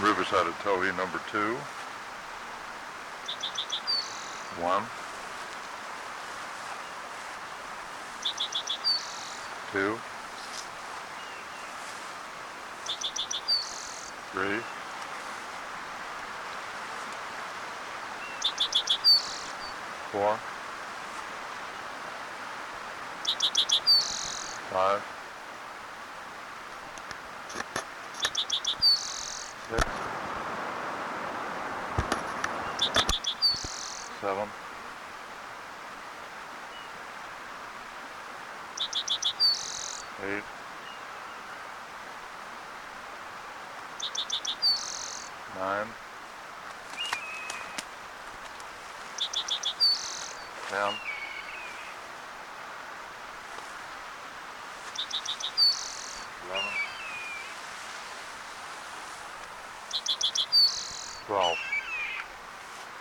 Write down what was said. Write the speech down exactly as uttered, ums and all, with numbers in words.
Riverside of Tohi number two. One. Two. Three. Four. Five. Six. Seven. Eight. Nine. Ten. Eleven. Twelve.